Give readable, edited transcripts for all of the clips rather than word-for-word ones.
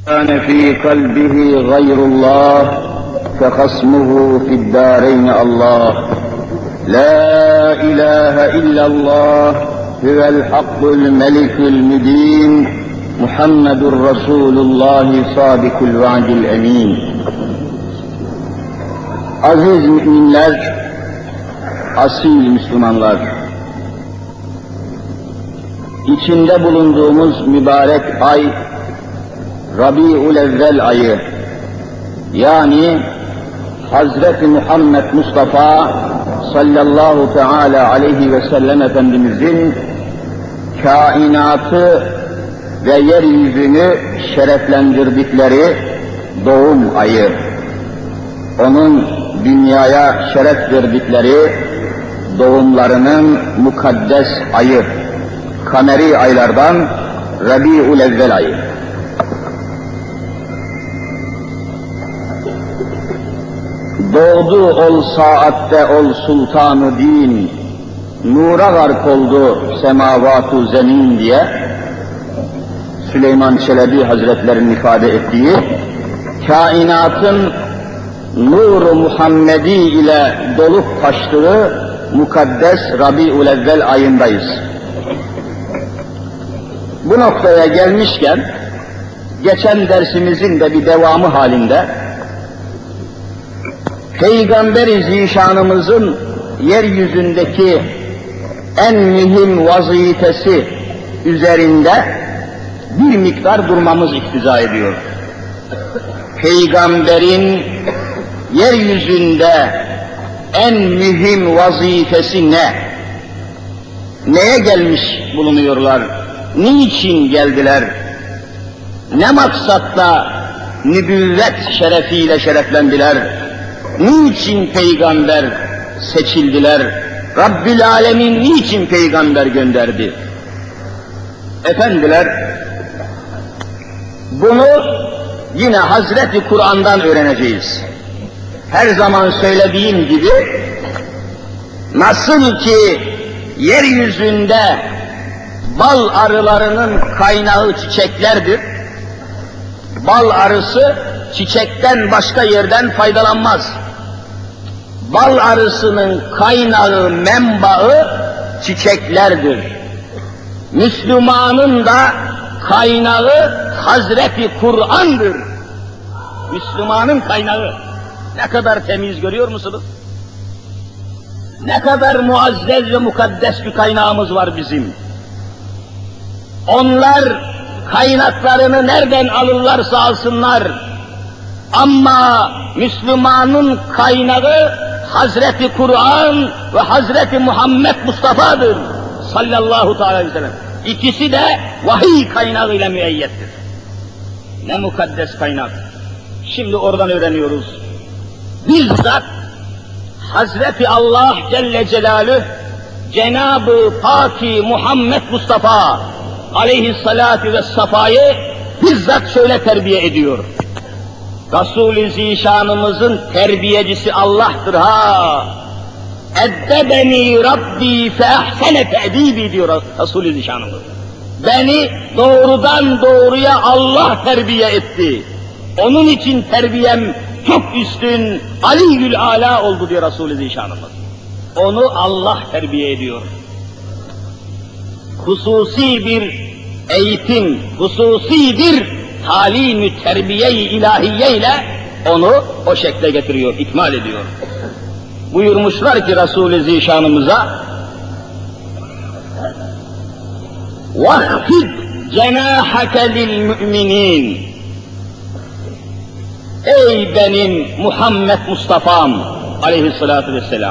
كان في قلبه غير الله فخصمه في الدارين الله. لا إله إلا الله هو الحق الملك المبين محمد رسول الله صادق الوعد الأمين. Aziz müminler, asil Müslümanlar, içinde bulunduğumuz mübarek ay, Rabi'ül-Evvel ayı, yani Hazreti Muhammed Mustafa sallallahu teala aleyhi ve sellem Efendimizin kainatı ve yeryüzünü şereflendirdikleri doğum ayı, onun dünyaya şeref verdikleri doğumlarının mukaddes ayı, kameri aylardan Rabi'ül-Evvel ayı. Doğdu ol saatte ol sultanı din, nura gark oldu semavatu zemin diye Süleyman Çelebi Hazretlerinin ifade ettiği, kainatın nur-u Muhammedi ile dolup taştığı mukaddes Rabi'ül-Evvel ayındayız. Bu noktaya gelmişken, geçen dersimizin de bir devamı halinde, Peygamber-i Zişanımızın yeryüzündeki en mühim vazifesi üzerinde bir miktar durmamız iktiza ediyor. Peygamberin yeryüzünde en mühim vazifesi ne? Neye gelmiş bulunuyorlar? Niçin geldiler? Ne maksatla nübüvvet şerefiyle şereflendiler? Niçin peygamber seçildiler? Rabbül Alemin niçin peygamber gönderdi? Efendiler, bunu yine Hazreti Kur'an'dan öğreneceğiz. Her zaman söylediğim gibi, nasıl ki yeryüzünde bal arılarının kaynağı çiçeklerdir, bal arısı çiçekten başka yerden faydalanmaz. Bal arısının kaynağı, menbaı çiçeklerdir. Müslümanın da kaynağı Hazreti Kur'an'dır. Müslümanın kaynağı. Ne kadar temiz görüyor musunuz? Ne kadar muazzez ve mukaddes bir kaynağımız var bizim. Onlar kaynaklarını nereden alırlarsa alsınlar. Ama Müslümanın kaynağı Hazreti Kur'an ve Hazreti Muhammed Mustafa'dır sallallahu aleyhi ve sellem. İkisi de vahiy kaynağıyla müeyyettir. Ne mukaddes kaynak. Şimdi oradan öğreniyoruz. Bizzat Hazreti Allah Celle Celaluhu Cenab-ı Pâk-i Muhammed Mustafa aleyhissalâtu vessafayı bizzat şöyle terbiye ediyor. Resul-i Zişanımızın terbiyecisi Allah'tır ha. Eddebeni Rabbi fe ahsene te'dibi diyor Resul-i Zişanımız. Beni doğrudan doğruya Allah terbiye etti. Onun için terbiyem çok üstün, Aliyyül Ala oldu diyor Resul-i Zişanımız. Onu Allah terbiye ediyor. Hususi bir eğitim, hususi bir talim-i terbiye-i ilahiye ile onu o şekle getiriyor, ikmal ediyor. Buyurmuşlar ki Resul-i Zişanımıza, وَخْفِدْ جَنَاحَكَ لِلْمُؤْمِنِينَ Ey benim Muhammed Mustafa'm aleyhissalatu vesselam,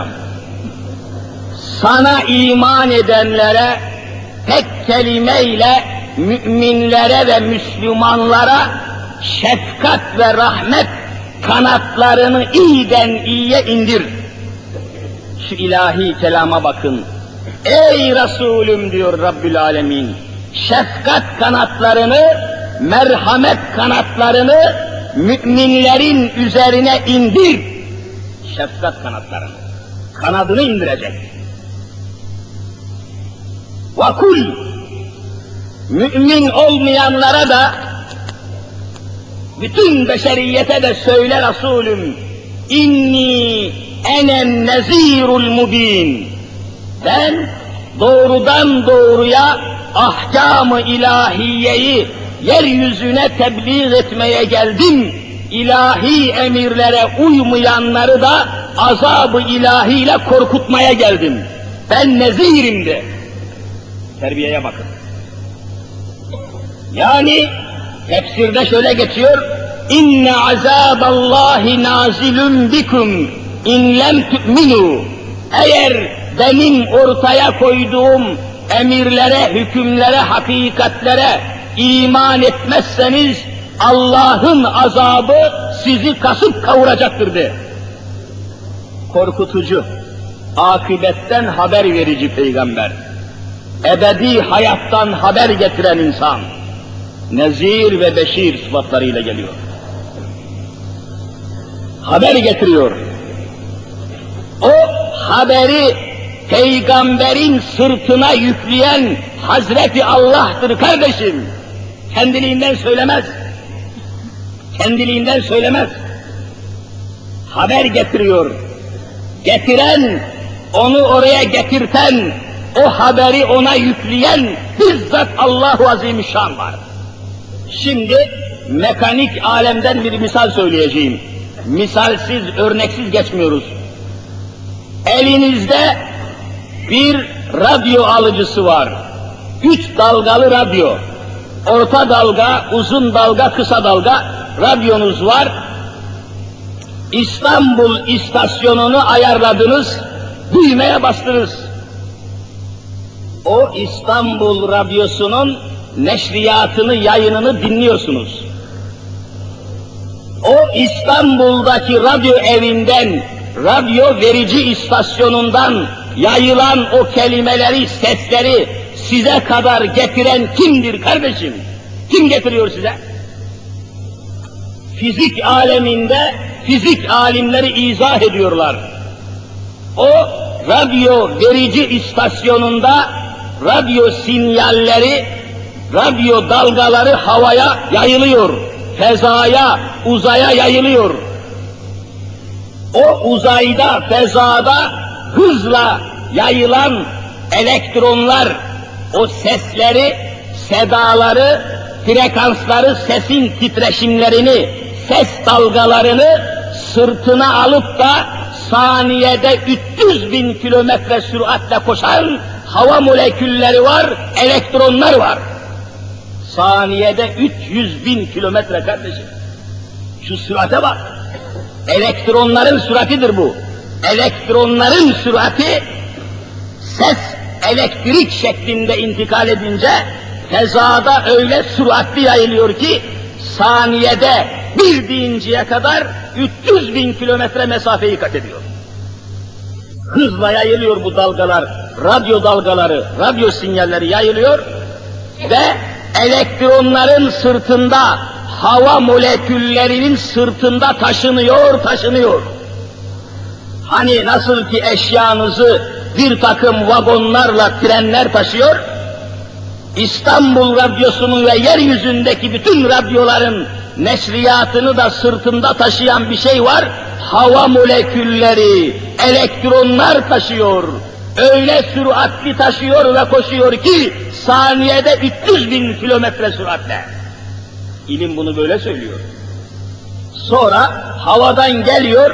sana iman edenlere tek kelimeyle müminlere ve Müslümanlara şefkat ve rahmet kanatlarını iyiden iyiye indir. Şu ilahi kelama bakın. Ey Resulüm diyor Rabbül Alemin, şefkat kanatlarını, merhamet kanatlarını müminlerin üzerine indir. Şefkat kanatlarını, kanadını indirecek. Vakul, mümin olmayanlara da bütün beşeriyete de söyle Resulüm, inni enen nezirul mubin. Ben doğrudan doğruya ahkam-ı ilahiyeyi yeryüzüne tebliğ etmeye geldim. İlahi emirlere uymayanları da azab-ı ilahiyle korkutmaya geldim. Ben nezirim de. Terbiyeye bakın. Yani tefsirde şöyle geçiyor, İnne azaballahi nazilun bikum in lem tu'minu. Eğer benim ortaya koyduğum emirlere, hükümlere, hakikatlere iman etmezseniz Allah'ın azabı sizi kasıp kavuracaktır de. Korkutucu, akıbetten haber verici peygamber, ebedi hayattan haber getiren insan, nezir ve beşir sıfatlarıyla geliyor. Haber getiriyor. O haberi peygamberin sırtına yükleyen Hazreti Allah'tır kardeşim. Kendiliğinden söylemez. Kendiliğinden söylemez. Haber getiriyor. Getiren, onu oraya getirten, o haberi ona yükleyen bizzat Allah-u Azimüşşan var. Şimdi mekanik alemden bir misal söyleyeceğim. Misalsiz, örneksiz geçmiyoruz. Elinizde bir radyo alıcısı var. 3 dalgalı radyo. Orta dalga, uzun dalga, kısa dalga radyonuz var. İstanbul istasyonunu ayarladınız, düğmeye bastınız. O İstanbul radyosunun neşriyatını, yayınını dinliyorsunuz. O İstanbul'daki radyo evinden, radyo verici istasyonundan yayılan o kelimeleri, sesleri size kadar getiren kimdir kardeşim? Kim getiriyor size? Fizik aleminde fizik alimleri izah ediyorlar. O radyo verici istasyonunda radyo sinyalleri, radyo dalgaları havaya yayılıyor, fezaya, uzaya yayılıyor. O uzayda, fezada hızla yayılan elektronlar, o sesleri, sedaları, frekansları, sesin titreşimlerini, ses dalgalarını sırtına alıp da saniyede 300.000 kilometre süratle koşan hava molekülleri var, elektronlar var. Saniyede 300.000 kilometre kardeşim. Şu sürate bak. Elektronların süratidir bu. Elektronların sürati, ses elektrik şeklinde intikal edince fezada öyle süratli yayılıyor ki saniyede bir deyinceye kadar 300.000 kilometre mesafeyi kat ediyor. Hızla yayılıyor bu dalgalar, radyo dalgaları, radyo sinyalleri yayılıyor ve elektronların sırtında, hava moleküllerinin sırtında taşınıyor. Hani nasıl ki eşyanızı bir takım vagonlarla trenler taşıyor, İstanbul Radyosu'nun ve yeryüzündeki bütün radyoların neşriyatını da sırtında taşıyan bir şey var, hava molekülleri, elektronlar taşıyor. Öyle süratli taşıyor ve koşuyor ki saniyede 300.000 kilometre süratle. İlim bunu böyle söylüyor. Sonra havadan geliyor,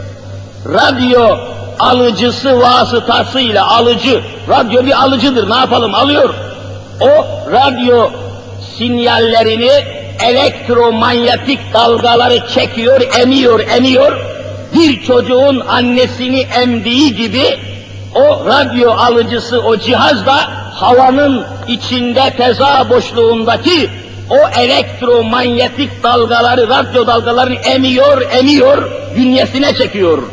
radyo alıcısı vasıtasıyla alıcı, radyo bir alıcıdır, ne yapalım, alıyor. O radyo sinyallerini, elektromanyetik dalgaları çekiyor, emiyor. Bir çocuğun annesini emdiği gibi o radyo alıcısı, o cihaz da havanın içinde feza boşluğundaki o elektromanyetik dalgaları, radyo dalgalarını emiyor, bünyesine çekiyor.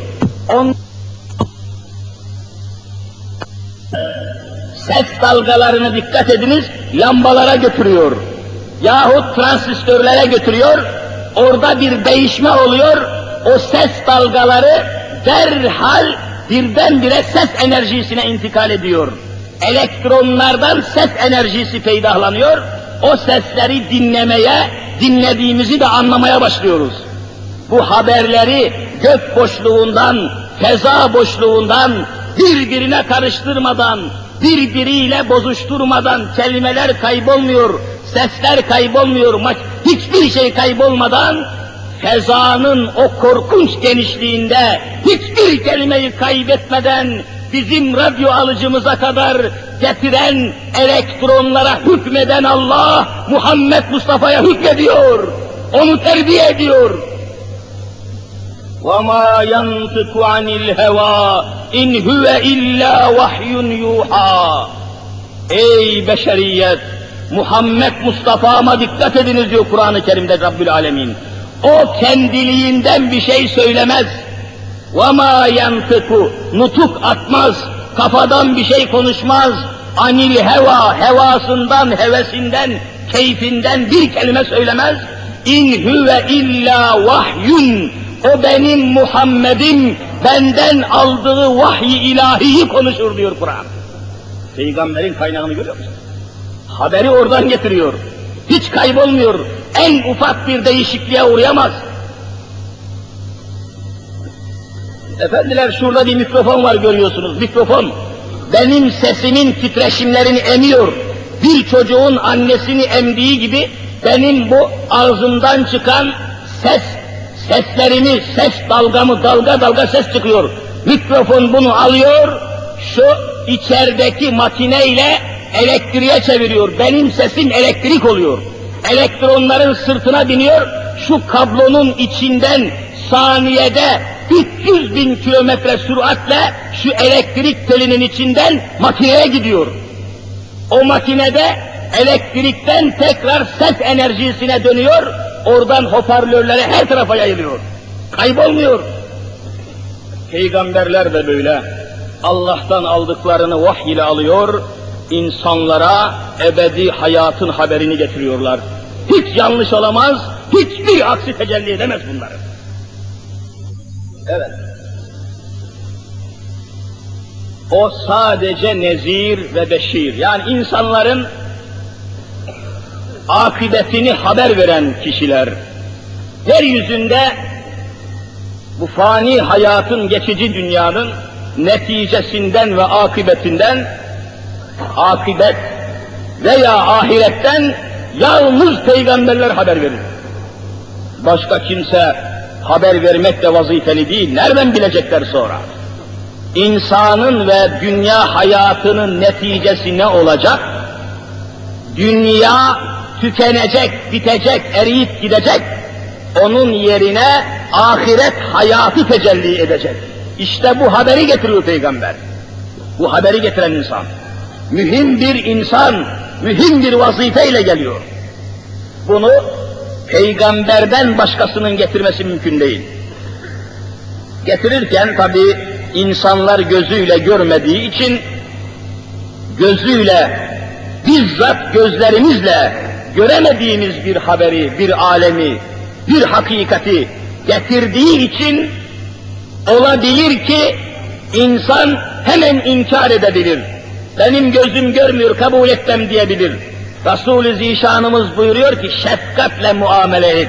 Ses dalgalarını dikkat ediniz, lambalara götürüyor. Yahut transistörlere götürüyor, orada bir değişme oluyor, o ses dalgaları derhal birdenbire ses enerjisine intikal ediyor. Elektronlardan ses enerjisi peydahlanıyor, o sesleri dinlemeye dinlediğimizi de anlamaya başlıyoruz. Bu haberleri gök boşluğundan, feza boşluğundan, birbirine karıştırmadan, birbiriyle bozuşturmadan kelimeler kaybolmuyor, sesler kaybolmuyor, hiçbir şey kaybolmadan fezanın o korkunç genişliğinde hiçbir kelimeyi kaybetmeden bizim radyo alıcımıza kadar getiren elektronlara hükmeden Allah Muhammed Mustafa'ya hükmediyor, onu terbiye ediyor. وَمَا يَنْطِقُ عَنِ الْهَوَى اِنْ هُوَ اِلَّا وَحْيٌ يُوحَى. Ey beşeriyet! Muhammed Mustafa'ma dikkat ediniz diyor Kur'an-ı Kerim'de Rabbül Alemin. O kendiliğinden bir şey söylemez. وَمَا يَنْطِقُ nutuk atmaz, kafadan bir şey konuşmaz. Anil heva, hevasından, hevesinden, keyfinden bir kelime söylemez. İn huve illa vahyun. O benim Muhammed'im, benden aldığı vahiy ilahiyi konuşur diyor Kur'an. Peygamberin kaynağını görüyor musun? Haberi oradan getiriyor. Hiç kaybolmuyor. En ufak bir değişikliğe uğrayamaz. Efendiler şurada bir mikrofon var görüyorsunuz. Mikrofon benim sesimin titreşimlerini emiyor. Bir çocuğun annesini emdiği gibi benim bu ağzımdan çıkan seslerimi, ses dalgamı dalga dalga ses çıkıyor. Mikrofon bunu alıyor, şu içerideki makineyle elektriğe çeviriyor. Benim sesim elektrik oluyor. Elektronların sırtına biniyor, şu kablonun içinden saniyede 300.000 kilometre süratle şu elektrik telinin içinden makineye gidiyor. O makinede elektrikten tekrar ses enerjisine dönüyor, oradan hoparlörlere her tarafa yayılıyor. Kaybolmuyor. Peygamberler de böyle. Allah'tan aldıklarını vahiy ile alıyor, insanlara ebedi hayatın haberini getiriyorlar. Hiç yanlış olamaz, hiçbir aksi tecelli edemez bunları. Evet. O sadece nezir ve beşir, yani insanların akıbetini haber veren kişiler. Yeryüzünde bu fani hayatın, geçici dünyanın neticesinden ve akıbetinden, akıbet veya ahiretten yalnız peygamberler haber verir. Başka kimse haber vermek de vazifeli değil, nereden bilecekler sonra? İnsanın ve dünya hayatının neticesi ne olacak? Dünya tükenecek, bitecek, eriyip gidecek. Onun yerine ahiret hayatı tecelli edecek. İşte bu haberi getiriyor Peygamber. Bu haberi getiren insan. Mühim bir insan, mühim bir vazifeyle geliyor. Bunu Peygamberden başkasının getirmesi mümkün değil. Getirirken tabi insanlar gözüyle görmediği için, gözüyle, bizzat gözlerimizle göremediğimiz bir haberi, bir alemi, bir hakikati getirdiği için olabilir ki insan hemen inkar edebilir. Benim gözüm görmüyor, kabul etmem diyebilir. Resul-i Zişanımız buyuruyor ki şefkatle muamele et.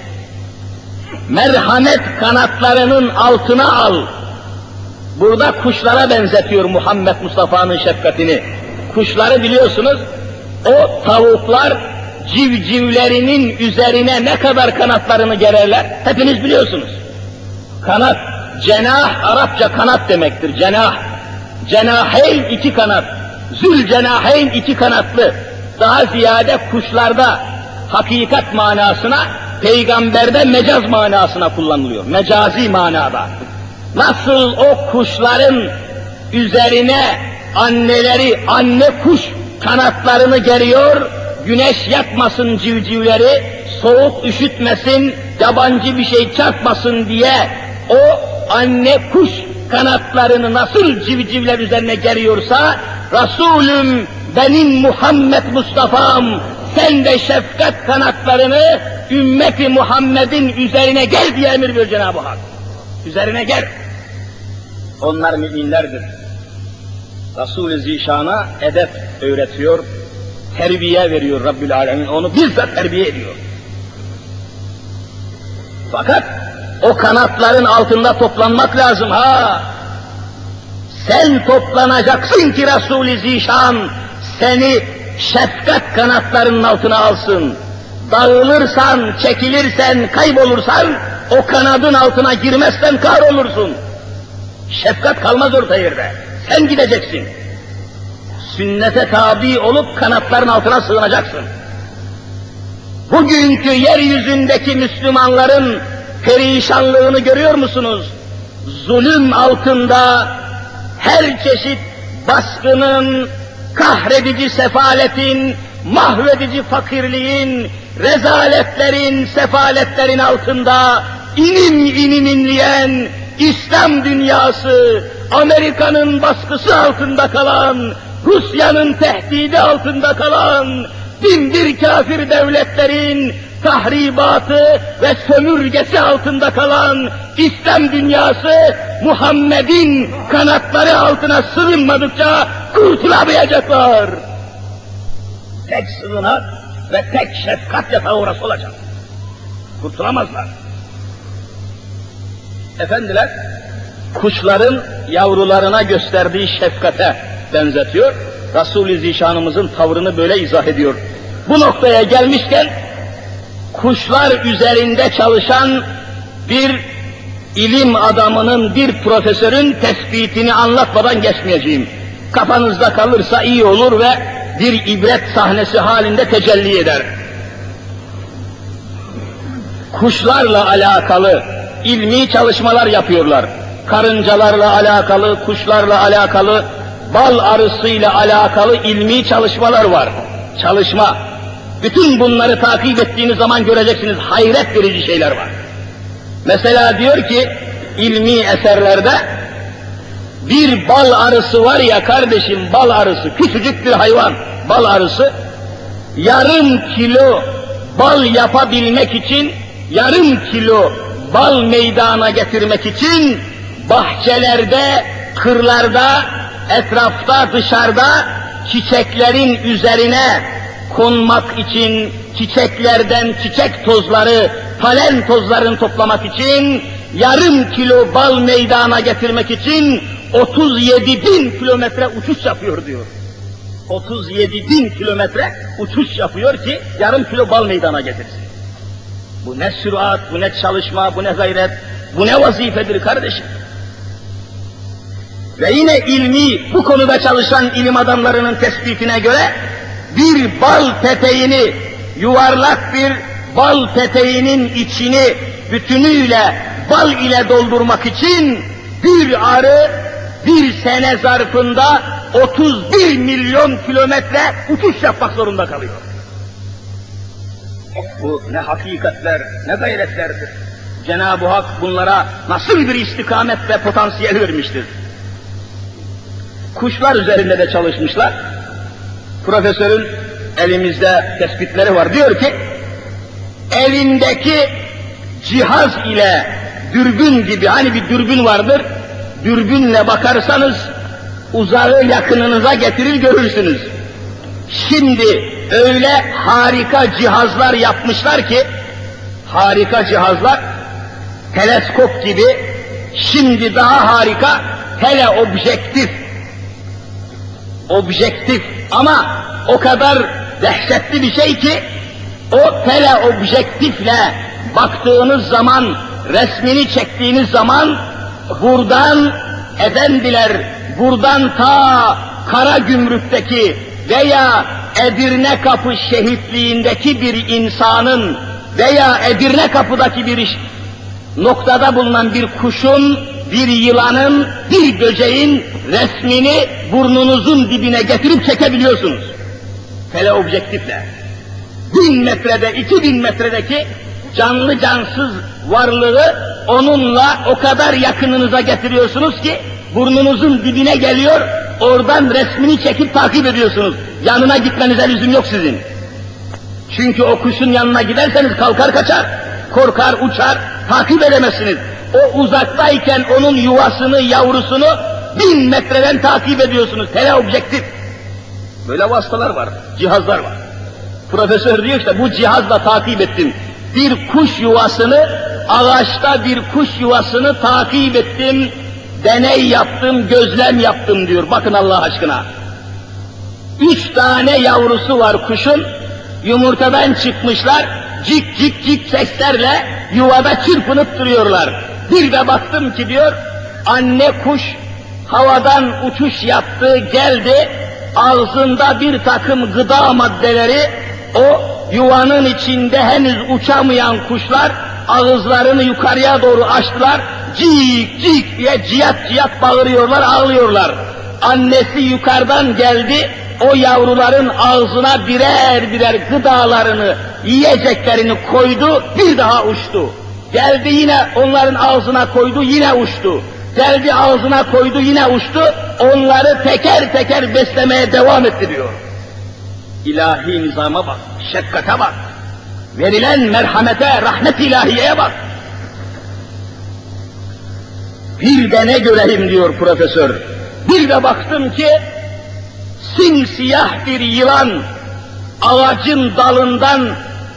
Merhamet kanatlarının altına al. Burada kuşlara benzetiyor Muhammed Mustafa'nın şefkatini. Kuşları biliyorsunuz, o tavuklar civcivlerinin üzerine ne kadar kanatlarını gererler, hepiniz biliyorsunuz. Kanat, cenah, Arapça kanat demektir, cenah. Cenaheyn iki kanat, zülcenaheyn iki kanatlı. Daha ziyade kuşlarda hakikat manasına, peygamberde mecaz manasına kullanılıyor, mecazi manada. Nasıl o kuşların üzerine anneleri, anne kuş kanatlarını geriyor, güneş yakmasın civcivleri, soğuk üşütmesin, yabancı bir şey çarpmasın diye o anne kuş kanatlarını nasıl civcivler üzerine geriyorsa, Resulüm benim Muhammed Mustafa'm, sen de şefkat kanatlarını ümmeti Muhammed'in üzerine gel diye emir veriyor Cenab-ı Hak. Üzerine gel. Onlar müminlerdir. Resul-i Zişan'a edep öğretiyor, terbiye veriyor Rabbül Alemin, onu bizzat terbiye ediyor. Fakat o kanatların altında toplanmak lazım ha. Sen toplanacaksın ki Resul-i Zişan seni şefkat kanatlarının altına alsın. Dağılırsan, çekilirsen, kaybolursan, o kanadın altına girmezsen kahrolursun. Şefkat kalmaz orta yerde. Sen gideceksin. Sünnete tabi olup kanatların altına sığınacaksın. Bugünkü yeryüzündeki Müslümanların perişanlığını görüyor musunuz? Zulüm altında her çeşit baskının, kahredici sefaletin, mahvedici fakirliğin, rezaletlerin, sefaletlerin altında inim inim inleyen İslam dünyası, Amerika'nın baskısı altında kalan, Rusya'nın tehdidi altında kalan, binbir kafir devletlerin tahribatı ve sömürgesi altında kalan İslam dünyası, Muhammed'in kanatları altına sığınmadıkça kurtulamayacaklar. Tek sığınak ve tek şefkat yatağı orası olacak. Kurtulamazlar. Efendiler, kuşların yavrularına gösterdiği şefkate benzetiyor. Resul-i Zişanımızın tavrını böyle izah ediyor. Bu noktaya gelmişken, kuşlar üzerinde çalışan bir ilim adamının, bir profesörün tespitini anlatmadan geçmeyeceğim. Kafanızda kalırsa iyi olur ve bir ibret sahnesi halinde tecelli eder. Kuşlarla alakalı ilmi çalışmalar yapıyorlar. Karıncalarla alakalı, kuşlarla alakalı, bal arısıyla alakalı ilmi çalışmalar var. Çalışma. Bütün bunları takip ettiğiniz zaman göreceksiniz, hayret verici şeyler var. Mesela diyor ki, ilmi eserlerde, bir bal arısı var ya kardeşim, bal arısı, küçücük bir hayvan, bal arısı, yarım kilo bal yapabilmek için, yarım kilo bal meydana getirmek için, bahçelerde, kırlarda, etrafta, dışarıda, çiçeklerin üzerine konmak için, çiçeklerden çiçek tozları, polen tozlarını toplamak için, yarım kilo bal meydana getirmek için 37.000 kilometre uçuş yapıyor diyor. 37.000 kilometre uçuş yapıyor ki yarım kilo bal meydana getirsin. Bu ne sürat, bu ne çalışma, bu ne gayret, bu ne vazifedir kardeşim. Ve yine ilmi, bu konuda çalışan ilim adamlarının tespitine göre, bir bal peteğini, yuvarlak bir bal peteğinin içini bütünüyle bal ile doldurmak için bir arı bir sene zarfında 31 milyon kilometre uçuş yapmak zorunda kalıyor. Bu ne hakikatler, ne gayretlerdir. Cenab-ı Hak bunlara nasıl bir istikamet ve potansiyel vermiştir. Kuşlar üzerinde de çalışmışlar. Profesörün elimizde tespitleri var. Diyor ki, elindeki cihaz ile dürbün gibi, hani bir dürbün vardır, dürbünle bakarsanız uzağı yakınınıza getirir görürsünüz. Şimdi öyle harika cihazlar yapmışlar ki, harika cihazlar, teleskop gibi, şimdi daha harika teleobjektif, objektif, ama o kadar dehşetli bir şey ki, o teleobjektifle baktığınız zaman, resmini çektiğiniz zaman, buradan efendiler, buradan ta Karagümrük'teki veya Edirnekapı şehitliğindeki bir insanın veya Edirnekapı'daki bir noktada bulunan bir kuşun, bir yılanın, bir böceğin resmini burnunuzun dibine getirip çekebiliyorsunuz. Teleobjektifle. 1000 metrede, 2000 metredeki canlı cansız varlığı onunla o kadar yakınınıza getiriyorsunuz ki burnunuzun dibine geliyor, oradan resmini çekip takip ediyorsunuz. Yanına gitmenize lüzum yok sizin. Çünkü o kuşun yanına giderseniz kalkar kaçar, korkar uçar, takip edemezsiniz. O uzaktayken onun yuvasını, yavrusunu 1000 metreden takip ediyorsunuz. Teleobjektif. Böyle vasıtalar var, cihazlar var. Profesör diyor işte bu cihazla takip ettim. Bir kuş yuvasını ağaçta bir kuş yuvasını takip ettim, deney yaptım, gözlem yaptım diyor. Bakın Allah aşkına. 3 tane yavrusu var kuşun, yumurtadan çıkmışlar, cik cik cik seslerle yuvada çırpınıp duruyorlar. Bir de baktım ki diyor, anne kuş havadan uçuş yaptı, geldi, ağzında bir takım gıda maddeleri, o yuvanın içinde henüz uçamayan kuşlar ağızlarını yukarıya doğru açtılar, cik cik diye ciyak ciyak bağırıyorlar, ağlıyorlar. Annesi yukarıdan geldi, o yavruların ağzına birer birer gıdalarını, yiyeceklerini koydu, bir daha uçtu. Geldi yine onların ağzına koydu, yine uçtu. Geldi ağzına koydu, yine uçtu. Onları teker teker beslemeye devam ettiriyor. İlahi nizama bak, şefkate bak. Verilen merhamete, rahmet ilahiyeye bak. Bir de ne göreyim diyor profesör. Bir de baktım ki simsiyah bir yılan ağacın dalından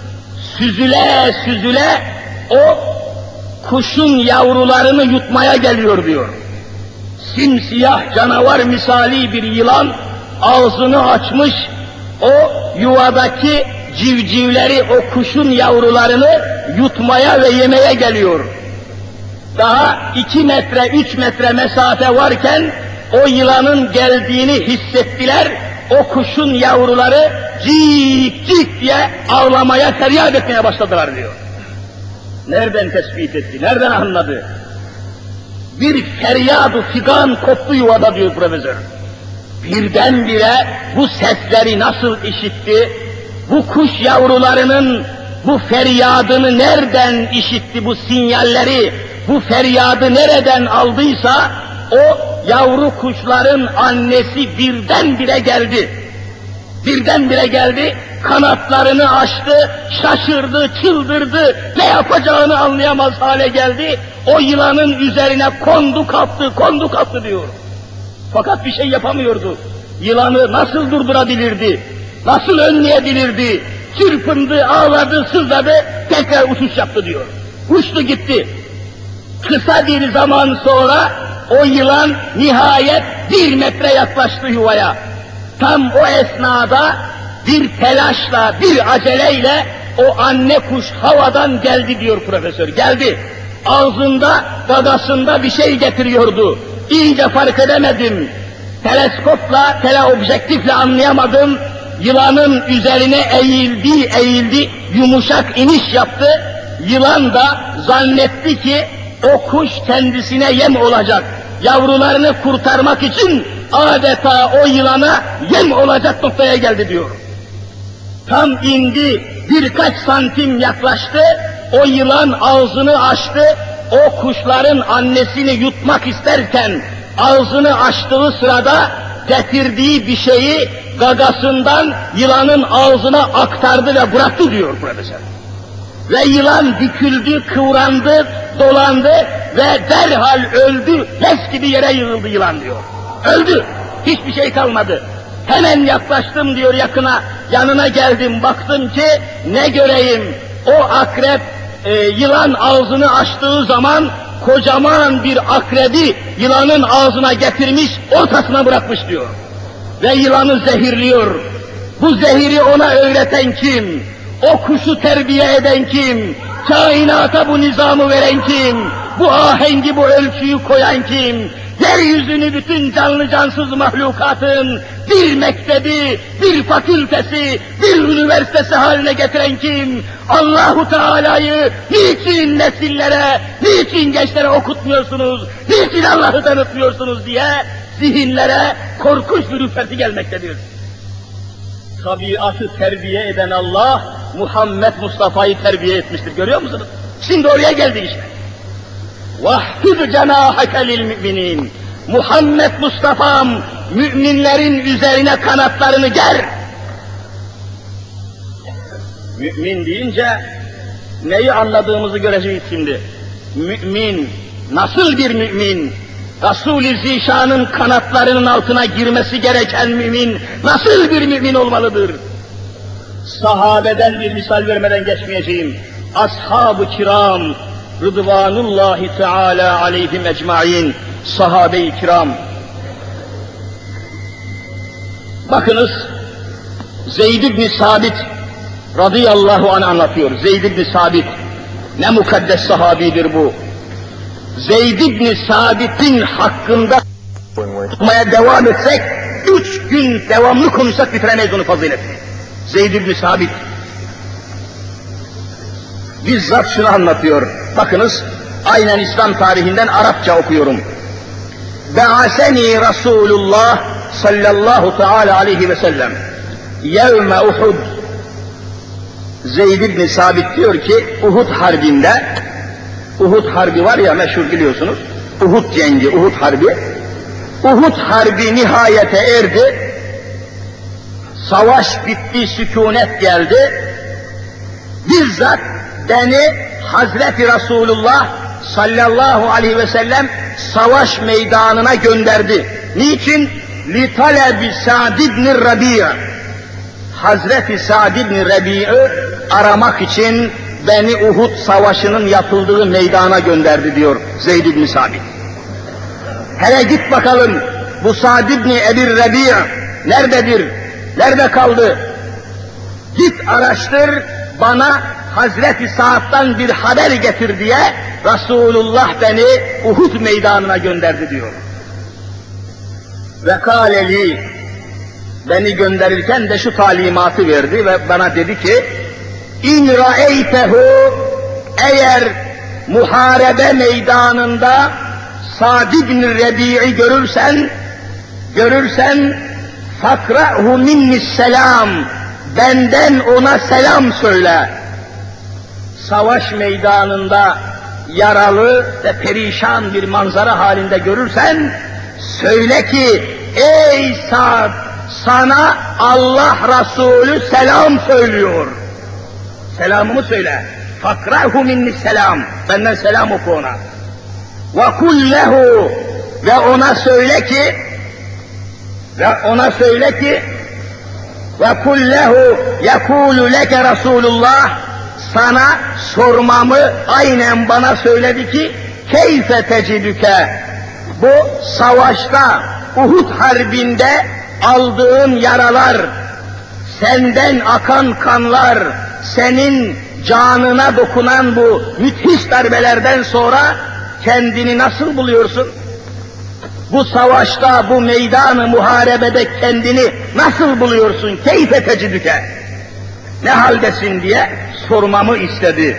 süzüle süzüle o kuşun yavrularını yutmaya geliyor diyor. Simsiyah canavar misali bir yılan ağzını açmış, o yuvadaki civcivleri, o kuşun yavrularını yutmaya ve yemeye geliyor. Daha 2 metre, 3 metre mesafe varken o yılanın geldiğini hissettiler, o kuşun yavruları cik cik diye ağlamaya, feryat etmeye başladılar diyor. Nereden tespit etti, nereden anladı? Bir feryat-ı figan koptu yuvada diyor profesör. Birdenbire bu sesleri nasıl işitti, bu kuş yavrularının bu feryadını nereden işitti, bu sinyalleri, bu feryadı nereden aldıysa, o yavru kuşların annesi birdenbire geldi. Birdenbire geldi, kanatlarını açtı, şaşırdı, çıldırdı, ne yapacağını anlayamaz hale geldi. O yılanın üzerine kondu kalktı diyor. Fakat bir şey yapamıyordu. Yılanı nasıl durdurabilirdi? Nasıl önleyebilirdi? Çırpındı, ağladı, sızladı, tekrar uçuş yaptı diyor. Uçtu gitti. Kısa bir zaman sonra o yılan nihayet 1 metre yaklaştı yuvaya. Tam o esnada bir telaşla, bir aceleyle o anne kuş havadan geldi diyor profesör. Geldi. Ağzında, gagasında bir şey getiriyordu. İyice fark edemedim. Teleskopla, teleobjektifle anlayamadım. Yılanın üzerine eğildi, yumuşak iniş yaptı. Yılan da zannetti ki o kuş kendisine yem olacak. Yavrularını kurtarmak için adeta o yılana yem olacak noktaya geldi diyor. Tam indi, birkaç santim yaklaştı, o yılan ağzını açtı, o kuşların annesini yutmak isterken ağzını açtığı sırada getirdiği bir şeyi gagasından yılanın ağzına aktardı ve bıraktı diyor profesör. Ve yılan büküldü, kıvrandı, dolandı ve derhal öldü, leş gibi yere yığıldı yılan diyor. Öldü, hiçbir şey kalmadı. Hemen yaklaştım diyor yakına, yanına geldim, baktım ki ne göreyim, o akrep yılan ağzını açtığı zaman kocaman bir akrebi yılanın ağzına getirmiş, ortasına bırakmış diyor. Ve yılanı zehirliyor. Bu zehiri ona öğreten kim? O kuşu terbiye eden kim? Kainata bu nizamı veren kim? Bu ahengi, bu ölçüyü koyan kim? Yeryüzünü bütün canlı cansız mahlukatın bir mektebi, bir fakültesi, bir üniversitesi haline getiren kim? Allahu Teala'yı niçin nesillere, niçin gençlere okutmuyorsunuz, niçin Allah'ı tanıtmıyorsunuz diye zihinlere korkunç bir ürperti gelmektedir. Tabiatı terbiye eden Allah, Muhammed Mustafa'yı terbiye etmiştir, görüyor musunuz? Şimdi oraya geldik işte. وَحْفِظْ جَنَاحَكَ لِلْمُؤْمِنِينَ Muhammed Mustafa'm, müminlerin üzerine kanatlarını ger. Mümin deyince neyi anladığımızı göreceğiz şimdi. Mümin, nasıl bir mümin? Resul-i Zişan'ın kanatlarının altına girmesi gereken mümin, nasıl bir mümin olmalıdır? Sahabeden bir misal vermeden geçmeyeceğim. Ashab-ı kiram, Rıdvanullahi Teala aleyhim ecmaîn, sahabe-i kiram. Bakınız, Zeyd ibn Sabit radıyallahu anh anlatıyor. Zeyd ibn Sabit, ne mukaddes sahabidir bu. Zeyd ibn Sabit'in hakkında konuşmaya devam etsek, 3 gün devamlı konuşsak bitiremeyiz onu faziletini. Zeyd ibn Sabit bizzat şunu anlatıyor. Bakınız, aynen İslam tarihinden Arapça okuyorum. Be'aseni Resulullah sallallahu teala aleyhi ve sellem yevme Uhud. Zeyd ibn Sabit diyor ki, Uhud harbinde, Uhud harbi var ya meşhur biliyorsunuz, Uhud cengi, Uhud harbi. Uhud harbi nihayete erdi, savaş bitti, sükunet geldi. Bizzat beni Hazreti Resulullah sallallahu aleyhi ve sellem savaş meydanına gönderdi. Niçin? لِطَلَبِ سَعْدِ بْنِ الرَّبِيعِ. Hazreti Sa'd ibn Rabi'i aramak için beni Uhud savaşının yapıldığı meydana gönderdi diyor Zeyd ibn Sabit. Hele git bakalım bu Sa'd ibn Ebi Rabi' nerededir? Nerede kaldı? Git araştır, bana Hazreti Sa'd'dan bir haber getir diye Resulullah beni Uhud meydanına gönderdi diyor. Ve kâleli, beni gönderirken de şu talimatı verdi ve bana dedi ki, İn ra'eytehu, eğer muharebe meydanında Sa'd ibn Rabi'i görürsen fakra'hu minnisselam, benden ona selam söyle. Savaş meydanında yaralı ve perişan bir manzara halinde görürsen, söyle ki, ey Sa'd, sana Allah Resulü selam söylüyor. Selamımı söyle. Fakra'hu minnisselam, benden selam oku ona. Ve kullehu, ve ona söyle ki ve kullehu yekulu leke Resulullah, sana sormamı aynen bana söyledi ki keyfe tecidüke, bu savaşta Uhud harbinde aldığın yaralar, senden akan kanlar, senin canına dokunan bu müthiş darbelerden sonra kendini nasıl buluyorsun? Bu savaşta, bu meydan-ı muharebede kendini nasıl buluyorsun? Keyfe tecidüke, ne haldesin diye sormamı istedi.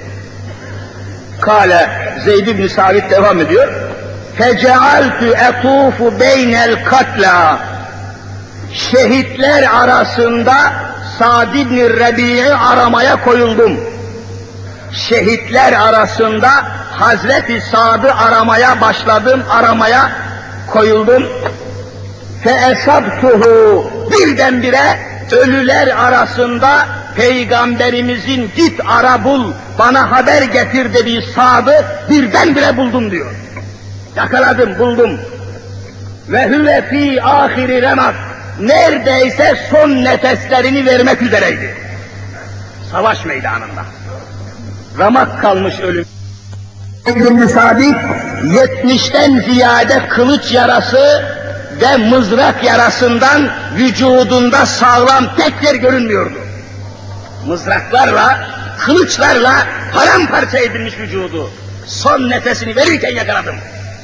Kâle, Zeyd ibn Sabit devam ediyor. Fecealtü etufu beynel katla, şehitler arasında Sa'd ibn Rabi'i aramaya koyuldum. Şehitler arasında Hazreti Sa'd'ı aramaya başladım, aramaya koyuldum. Feesabtuhu, birdenbire ölüler arasında Peygamberimizin git ara bul, bana haber getir dediği Sa'd'ı birdenbire buldum diyor. Yakaladım, buldum. Ve huve fî âhiri remak, neredeyse son nefeslerini vermek üzereydi. Savaş meydanında. Ramak kalmış ölüm. İbn-i Sabit 70'ten ziyade kılıç yarası ve mızrak yarasından vücudunda sağlam tek yer görünmüyordu. Mızraklarla, kılıçlarla paramparça edilmiş vücudu. Son nefesini verirken yakaladım.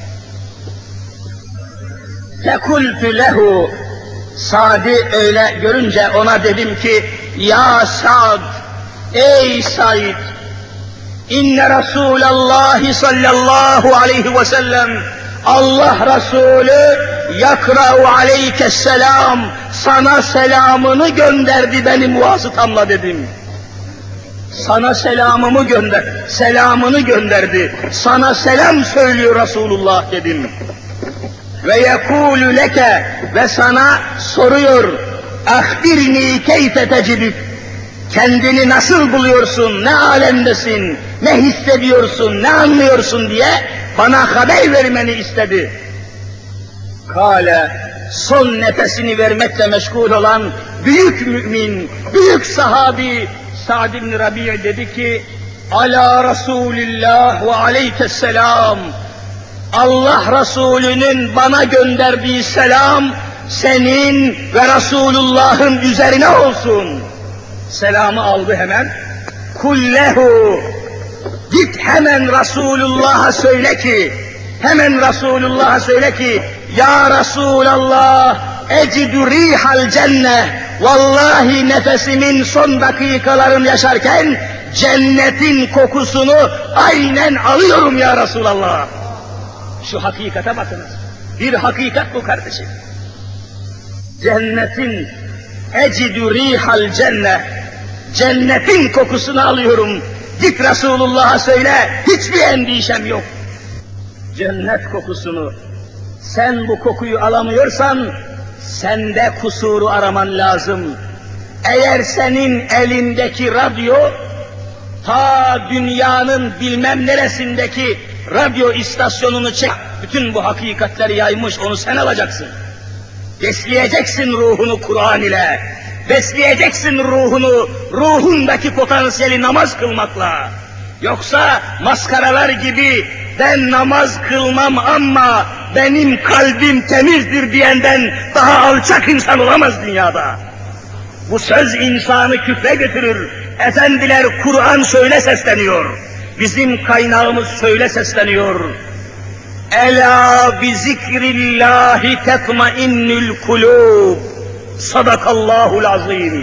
Fekultü lehu, Sa'd'i öyle görünce ona dedim ki, ya Sa'd, ey Sa'd, İnne Resulallah sallallahu aleyhi ve sellem, Allah Resulü yakra'u aleykesselam, sana selamını gönderdi benim vasıtamla dedim. Sana selamını gönderdi. Sana selam söylüyor Resulullah dedim. Ve yekûlü leke, ve sana soruyor, ahbirni keyfe tecidük, kendini nasıl buluyorsun, ne alemdesin, ne hissediyorsun, ne anlıyorsun diye bana haber vermeni istedi. Kâle, son nefesini vermekle meşgul olan büyük mümin, büyük sahabi Sa'd ibn Rabi' dedi ki, Ala Resulillah ve aleykesselam. Allah Resulü'nün bana gönderdiği selam, senin ve Resulullah'ın üzerine olsun. Selamı aldı hemen. Kullehu, git hemen Resulullah'a söyle ki, ya Resulallah, ecidü rihal cennet, vallahi nefesimin son dakikalarını yaşarken, cennetin kokusunu aynen alıyorum ya Resulallah. Şu hakikate bakınız. Bir hakikat bu kardeşim. Cennetin ecidü rihal cennet, cennetin kokusunu alıyorum. Git Resulullah'a söyle, hiçbir endişem yok. Cennet kokusunu, sen bu kokuyu alamıyorsan, sende kusuru araman lazım. Eğer senin elindeki radyo, ta dünyanın bilmem neresindeki radyo istasyonunu çek, bütün bu hakikatleri yaymış, onu sen alacaksın. Besleyeceksin ruhunu Kur'an ile, besleyeceksin ruhunu, ruhundaki potansiyeli namaz kılmakla. Yoksa maskaralar gibi, ben namaz kılmam ama benim kalbim temizdir diyenden daha alçak insan olamaz dünyada. Bu söz insanı küfre götürür. Efendiler Kur'an şöyle sesleniyor. Bizim kaynağımız şöyle sesleniyor. Ela bi zikrillahi tetmainnül kulub. Sadakallahul azim.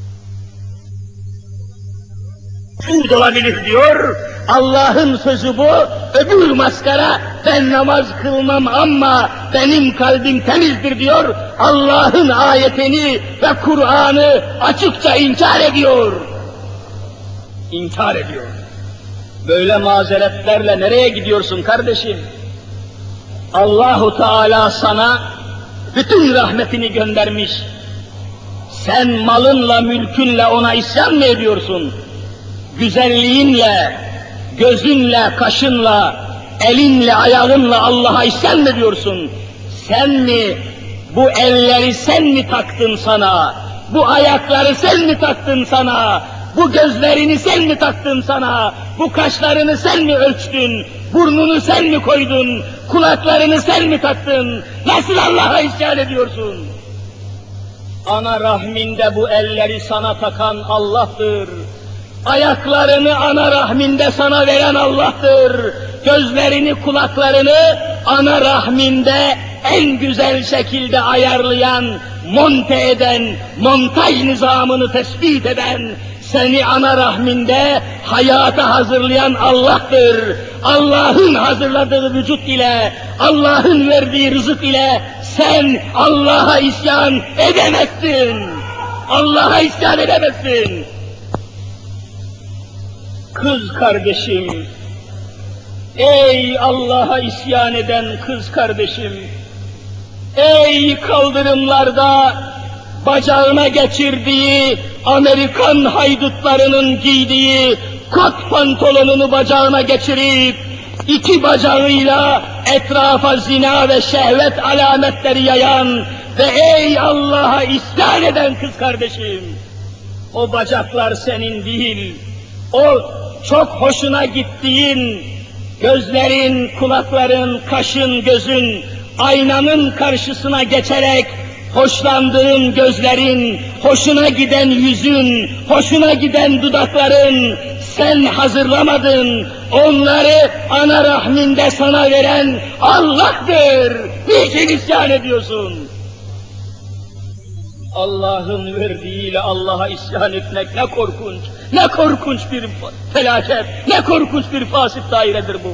Suud olabilir diyor. Allah'ın sözü bu, öbür maskara, ben namaz kılmam ama benim kalbim temizdir diyor, Allah'ın ayetini ve Kur'an'ı açıkça inkar ediyor. İnkar ediyor. Böyle mazeretlerle nereye gidiyorsun kardeşim? Allahu Teala sana bütün rahmetini göndermiş. Sen malınla, mülkünle ona isyan mı ediyorsun? Güzelliğinle, gözünle, kaşınla, elinle, ayağınla Allah'a isyan mı ediyorsun? Sen mi, bu elleri sen mi taktın sana? Bu ayakları sen mi taktın sana? Bu gözlerini sen mi taktın sana? Bu kaşlarını sen mi ölçtün? Burnunu sen mi koydun? Kulaklarını sen mi taktın? Nasıl Allah'a isyan ediyorsun? Ana rahminde bu elleri sana takan Allah'tır. Ayaklarını ana rahminde sana veren Allah'tır. Gözlerini, kulaklarını ana rahminde en güzel şekilde ayarlayan, monte eden, montaj nizamını tespit eden, seni ana rahminde hayata hazırlayan Allah'tır. Allah'ın hazırladığı vücut ile, Allah'ın verdiği rızık ile sen Allah'a isyan edemezsin. Allah'a isyan edemezsin. Kız kardeşim, ey Allah'a isyan eden kız kardeşim, ey kaldırımlarda bacağına geçirdiği Amerikan haydutlarının giydiği kot pantolonunu bacağına geçirip, iki bacağıyla etrafa zina ve şehvet alametleri yayan ve ey Allah'a isyan eden kız kardeşim, o bacaklar senin değil, o çok hoşuna gittiğin gözlerin, kulakların, kaşın, gözün, aynanın karşısına geçerek hoşlandığın gözlerin, hoşuna giden yüzün, hoşuna giden dudakların, sen hazırlamadın, onları ana rahminde sana veren Allah'tır. Niçin isyan ediyorsun? Allah'ın verdiğiyle Allah'a isyan etmek ne korkunç, ne korkunç bir felaket, ne korkunç bir fasit dairedir bu.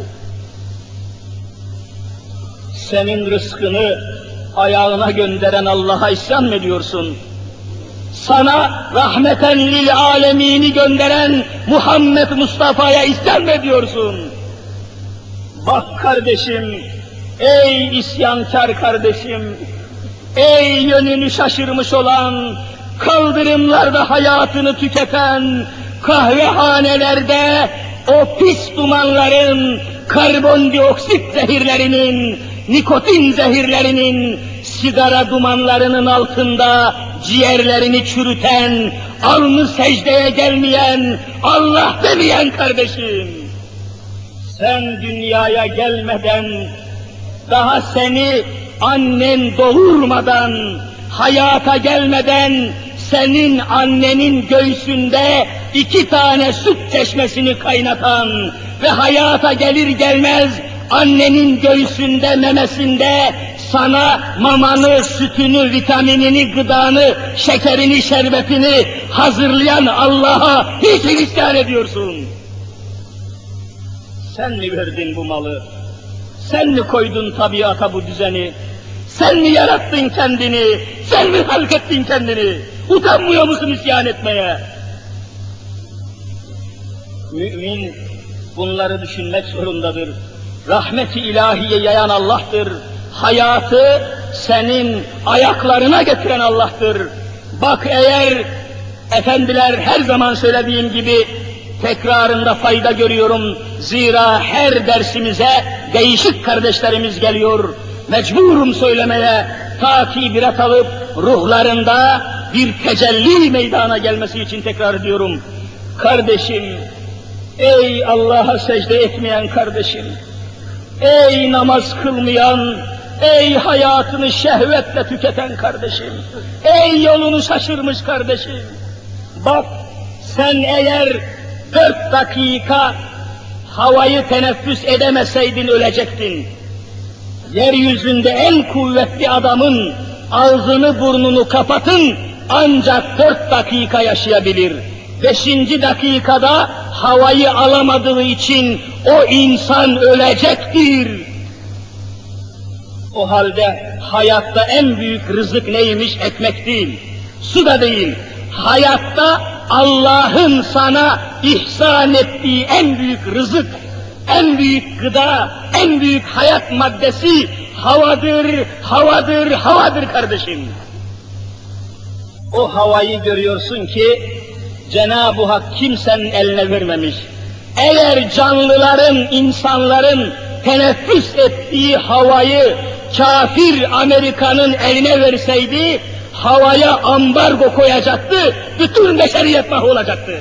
Senin rızkını ayağına gönderen Allah'a isyan mı ediyorsun? Sana rahmeten lil alemini gönderen Muhammed Mustafa'ya isyan mı ediyorsun? Bak kardeşim, ey isyankar kardeşim, ey yönünü şaşırmış olan, kaldırımlarda hayatını tüketen, kahvehanelerde o pis dumanların, karbondioksit zehirlerinin, nikotin zehirlerinin, sigara dumanlarının altında ciğerlerini çürüten, alnı secdeye gelmeyen, Allah demeyen kardeşim. Sen dünyaya gelmeden, daha seni annen doğurmadan, hayata gelmeden, senin annenin göğsünde 2 tane süt çeşmesini kaynatan ve hayata gelir gelmez annenin göğsünde, memesinde sana mamanı, sütünü, vitaminini, gıdanı, şekerini, şerbetini hazırlayan Allah'a niçin isyan ediyorsun? Sen mi verdin bu malı? Sen mi koydun tabiata bu düzeni? Sen mi yarattın kendini? Sen mi halk ettin kendini? Utanmıyor musun isyan etmeye? Mümin bunları düşünmek zorundadır. Rahmet-i ilahiye yayan Allah'tır. Hayatı senin ayaklarına getiren Allah'tır. Bak eğer efendiler her zaman söylediğim gibi tekrarında fayda görüyorum. Zira her dersimize değişik kardeşlerimiz geliyor. Mecburum söylemeye, ta ki ibret alıp ruhlarında bir tecelli meydana gelmesi için tekrar ediyorum. Kardeşim, ey Allah'a secde etmeyen kardeşim, ey namaz kılmayan, ey hayatını şehvetle tüketen kardeşim, ey yolunu şaşırmış kardeşim, bak sen eğer 4 dakika havayı teneffüs edemeseydin ölecektin. Yeryüzünde en kuvvetli adamın ağzını burnunu kapatın ancak 4 dakika yaşayabilir. 5. dakikada havayı alamadığı için o insan ölecektir. O halde hayatta en büyük rızık neymiş? Ekmek değil, su da değil. Hayatta Allah'ın sana ihsan ettiği en büyük rızık, en büyük gıda, en büyük hayat maddesi havadır, havadır, havadır kardeşim. O havayı görüyorsun ki Cenab-ı Hak kimsenin eline vermemiş. Eğer canlıların, insanların teneffüs ettiği havayı kafir Amerika'nın eline verseydi, havaya ambargo koyacaktı, bütün beşeriyet mahvolacaktı.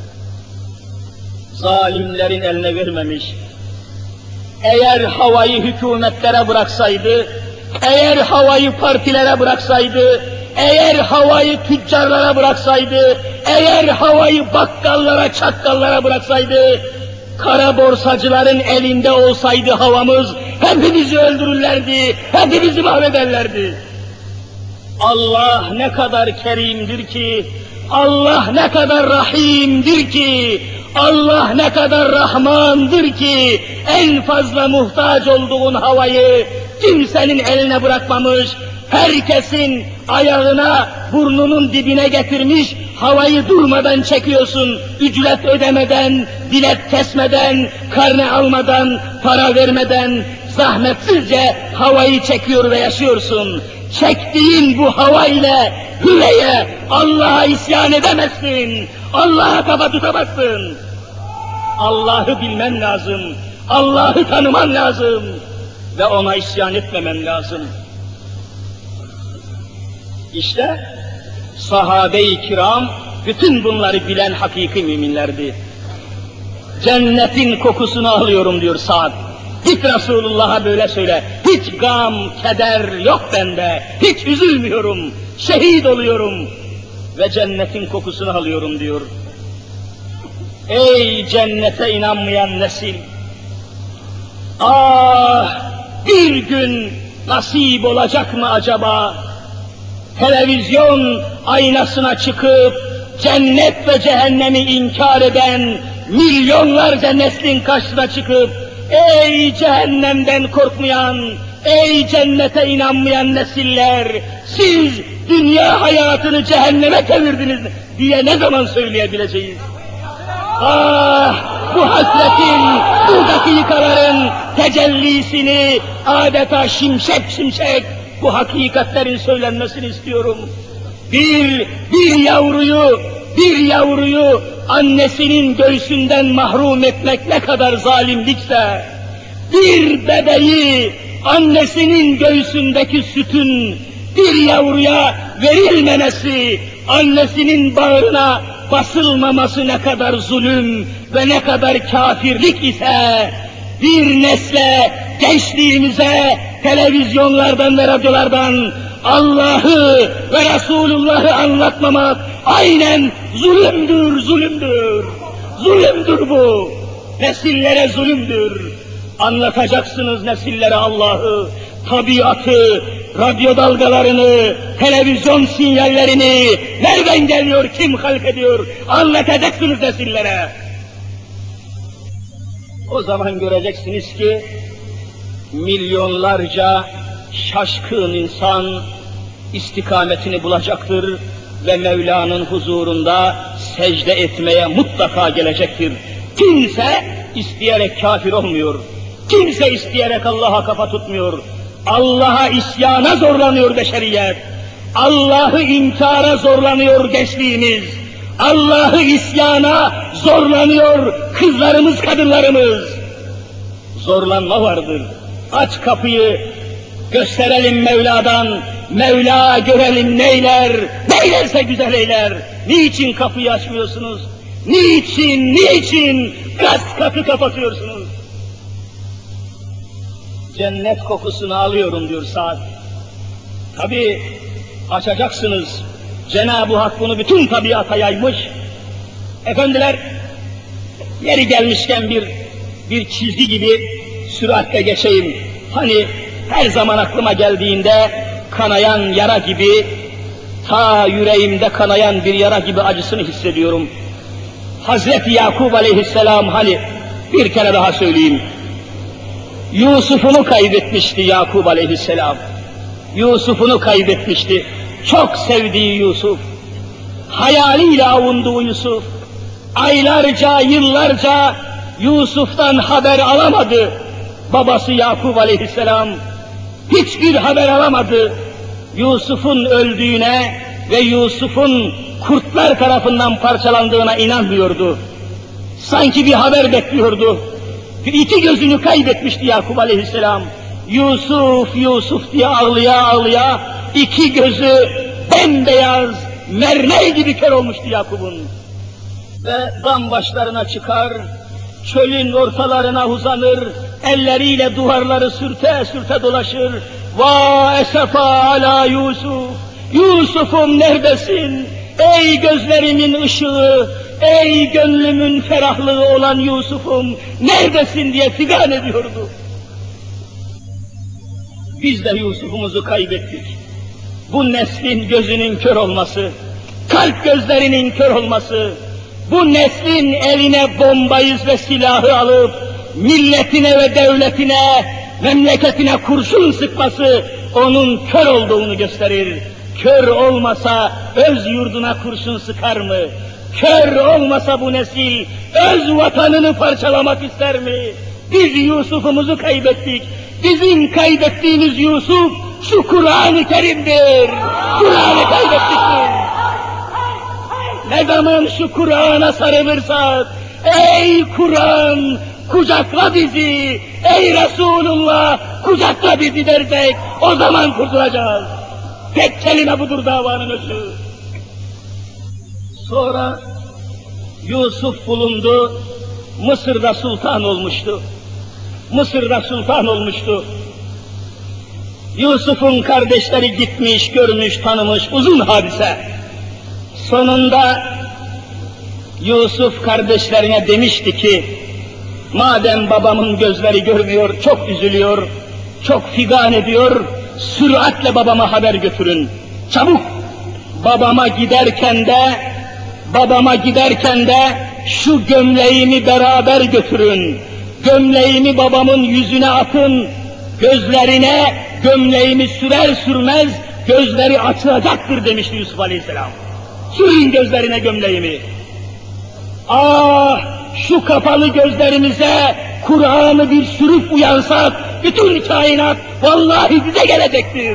Zalimlerin eline vermemiş. Eğer havayı hükümetlere bıraksaydı, eğer havayı partilere bıraksaydı, eğer havayı tüccarlara bıraksaydı, eğer havayı bakkallara, çakkallara bıraksaydı, kara borsacıların elinde olsaydı havamız, hepimizi öldürürlerdi, hepimizi mahvederlerdi. Allah ne kadar kerimdir ki, Allah ne kadar rahimdir ki, Allah ne kadar rahmandır ki, en fazla muhtaç olduğun havayı kimsenin eline bırakmamış, herkesin ayağına, burnunun dibine getirmiş, havayı durmadan çekiyorsun, ücret ödemeden, bilet kesmeden, karne almadan, para vermeden, zahmetsizce havayı çekiyor ve yaşıyorsun. Çektiğin bu hava ile hüveye Allah'a isyan edemezsin, Allah'a kafa tutamazsın. Allah'ı bilmen lazım, Allah'ı tanıman lazım ve ona isyan etmemen lazım. İşte sahabe-i kiram bütün bunları bilen hakiki müminlerdi. Cennetin kokusunu alıyorum diyor Sa'd. Git Resulullah'a böyle söyle. Hiç gam, keder yok bende. Hiç üzülmüyorum. Şehit oluyorum. Ve cennetin kokusunu alıyorum diyor. Ey cennete inanmayan nesil! Ah! Bir gün nasip olacak mı acaba? Televizyon aynasına çıkıp cennet ve cehennemi inkar eden milyonlarca neslin karşısına çıkıp ey cehennemden korkmayan, ey cennete inanmayan nesiller, siz dünya hayatını cehenneme çevirdiniz diye ne zaman söyleyebileceğiz? Ah! Bu hasretin, bu dakikaların tecellisini adeta şimşek şimşek bu hakikatlerin söylenmesini istiyorum. Bir yavruyu annesinin göğsünden mahrum etmek ne kadar zalimlikse, bir bebeği annesinin göğsündeki sütün bir yavruya verilmemesi, annesinin bağrına basılmaması ne kadar zulüm ve ne kadar kafirlik ise, bir nesle, gençliğimize televizyonlardan ve radyolardan Allah'ı ve Resulullah'ı anlatmamak aynen zulümdür, zulümdür. Zulümdür bu. Nesillere zulümdür. Anlatacaksınız nesillere Allah'ı, tabiatı, radyo dalgalarını, televizyon sinyallerini, nereden geliyor, kim halk ediyor, anlatacaksınız nesillere. O zaman göreceksiniz ki, milyonlarca şaşkın insan istikametini bulacaktır ve Mevla'nın huzurunda secde etmeye mutlaka gelecektir. Kimse isteyerek kafir olmuyor, kimse isteyerek Allah'a kafa tutmuyor. Allah'a isyana zorlanıyor beşeriyet, Allah'ı inkara zorlanıyor gençliğimiz, Allah'ı isyana zorlanıyor kızlarımız, kadınlarımız. Zorlanma vardır. Aç kapıyı, gösterelim Mevla'dan, Mevla görelim neyler, neylerse güzel eyler. Niçin kapıyı açmıyorsunuz? Niçin gaz kapı kapatıyorsunuz? Cennet kokusunu alıyorum diyor Sa'd. Tabii açacaksınız. Cenab-ı Hak bunu bütün tabiata yaymış. Efendiler, yeri gelmişken bir çizgi gibi süratle geçeyim. Hani her zaman aklıma geldiğinde kanayan yara gibi, ta yüreğimde kanayan bir yara gibi acısını hissediyorum. Hazreti Yakub aleyhisselam, hani bir kere daha söyleyeyim, Yusuf'unu kaybetmişti Yakub aleyhisselam. Yusuf'unu kaybetmişti. Çok sevdiği Yusuf, hayaliyle avunduğu Yusuf, aylarca, yıllarca Yusuf'tan haber alamadı. Babası Yakub aleyhisselam hiçbir haber alamadı. Yusuf'un öldüğüne ve Yusuf'un kurtlar tarafından parçalandığına inanmıyordu. Sanki bir haber bekliyordu. İki gözünü kaybetmişti Yakub aleyhisselam. Yusuf, Yusuf diye ağlıya ağlıya iki gözü bembeyaz, mermer gibi kör olmuştu Yakub'un. Ve dam başlarına çıkar, çölün ortalarına uzanır, elleriyle duvarları sürte sürte dolaşır. Va esefa ala Yusuf, Yusuf'um neredesin? Ey gözlerimin ışığı, ey gönlümün ferahlığı olan Yusuf'um neredesin diye figan ediyordu. Biz de Yusuf'umuzu kaybettik. Bu neslin gözünün kör olması, kalp gözlerinin kör olması, bu neslin eline bombayı ve silahı alıp milletine ve devletine, memleketine kurşun sıkması onun kör olduğunu gösterir. Kör olmasa öz yurduna kurşun sıkar mı? Kör olmasa bu nesil öz vatanını parçalamak ister mi? Biz Yusuf'umuzu kaybettik. Bizim kaybettiğimiz Yusuf şu Kur'an-ı Kerim'dir. Kur'an'ı kaybettiktir. Ne zaman şu Kur'an'a sarılırsak, ey Kur'an kucakla bizi, ey Resulullah kucakla bizi dersek o zaman kurtulacağız. Tek kelime budur davanın özü. Sonra Yusuf bulundu, Mısır'da sultan olmuştu. Mısır'da sultan olmuştu. Yusuf'un kardeşleri gitmiş, görmüş, tanımış, uzun hadise. Sonunda Yusuf kardeşlerine demişti ki, madem babamın gözleri görmüyor, çok üzülüyor, çok figan ediyor, süratle babama haber götürün. Çabuk babama giderken de şu gömleğimi beraber götürün. Gömleğimi babamın yüzüne atın, gözlerine gömleğimi sürer sürmez gözleri açılacaktır demişti Yusuf Aleyhisselam. Sürün gözlerine gömleğimi. Ah, şu kapalı gözlerimize Kur'an'ı bir sürüp uyansak bütün kainat vallahi bize gelecektir.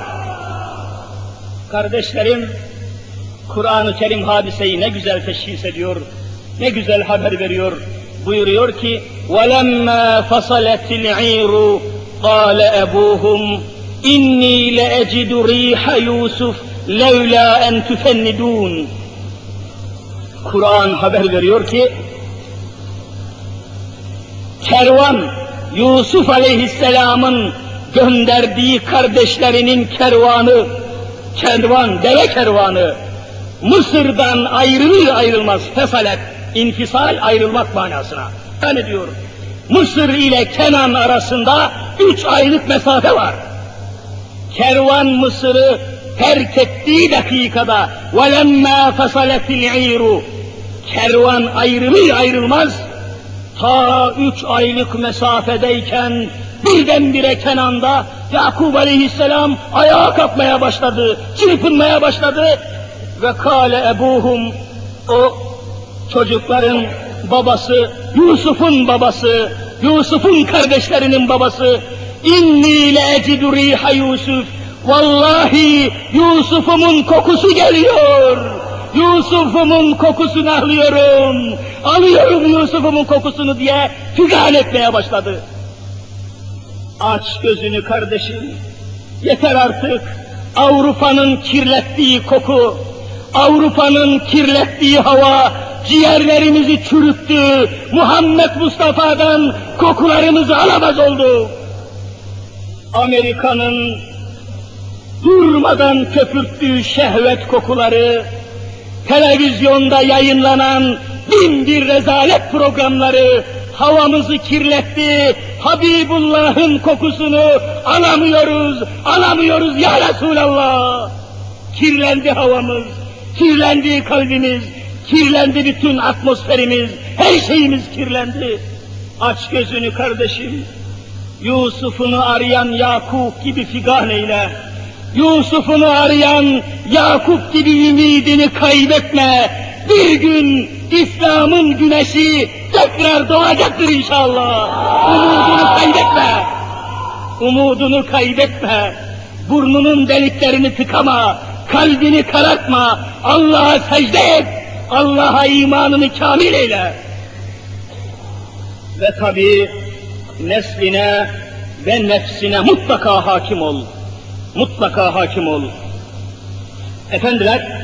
Kardeşlerim, Kur'an-ı Kerim hadiseyi ne güzel teşhis ediyor, ne güzel haber veriyor. Buyuruyor ki: وَلَمَّا فَصَلَتِ الْعِيرُ قَالَ أَبُوهُمْ İnni le ecidu riha Yusuf levla en tufennidun. Kur'an haber veriyor ki kervan, Yusuf Aleyhisselam'ın gönderdiği kardeşlerinin kervanı, deve kervanı, Mısır'dan ayrılır ayrılmaz, fesalet, infisal, ayrılmak manasına. Yani diyor, Mısır ile Kenan arasında 3 aylık mesafe var. Kervan Mısır'ı terk ettiği dakikada وَلَمَّا فَصَلَتِ الْعِيرُ kervan ayrılır ayrılmaz, ta 3 aylık mesafedeyken birdenbire Kenan'da Yakub Aleyhisselam ayağa kalkmaya başladı, çırpınmaya başladı ve kâle ebuhum, o çocukların babası, Yusuf'un babası, Yusuf'un kardeşlerinin babası, inni le ecidu riha Yusuf, vallahi Yusuf'umun kokusu geliyor, Yusuf'umun kokusunu alıyorum Yusuf'umun kokusunu diye figan etmeye başladı. Aç gözünü kardeşim, yeter artık. Avrupa'nın kirlettiği koku, Avrupa'nın kirlettiği hava ciğerlerimizi çürüttü. Muhammed Mustafa'dan kokularımızı alamaz oldu. Amerika'nın durmadan köpürttüğü şehvet kokuları, televizyonda yayınlanan bin bir rezalet programları havamızı kirletti. Habibullah'ın kokusunu alamıyoruz ya Resulallah. Kirlendi havamız, kirlendi kalbimiz, kirlendi bütün atmosferimiz, her şeyimiz kirlendi. Aç gözünü kardeşim, Yusuf'unu arayan Yakup gibi figan eyle. Yusuf'unu arayan Yakup gibi ümidini kaybetme. Bir gün İslam'ın güneşi tekrar doğacaktır inşallah. Umudunu kaybetme. Burnunun deliklerini tıkama, kalbini karartma. Allah'a secde et. Allah'a imanını kamil eyle. Ve tabii nesline ve nefsine mutlaka hakim ol. Mutlaka hakim ol. Efendiler,